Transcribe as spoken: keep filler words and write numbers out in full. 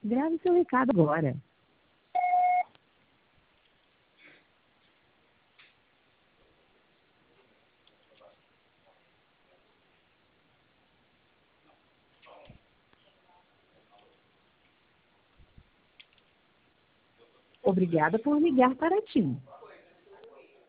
Grave seu recado agora. Obrigada por ligar para a TIM.